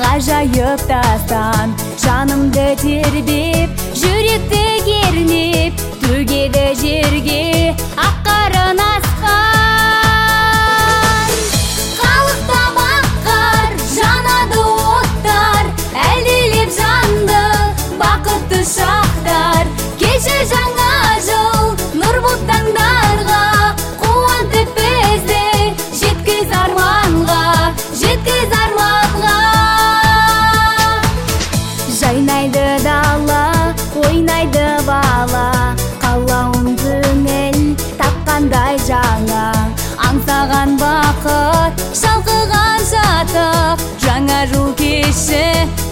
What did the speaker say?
Ғажайып тастан жанымды тербеп, жүректі кернеп, төгеді жерге аққарын асқан. Қалықта баққар, жанады оттар, әлдилеп жанды бақытты шақтар. Келші жаңа жыл нұр бұлттаңдарға, қуантып бізді жеткіз арманға, жеткіз арманға. Жайнайды дала, ойнайды бала, қалауын көңіл тапқандай жаңа. Аңсаған бақыт, шалқыған шаттық, жаңа жыл кеші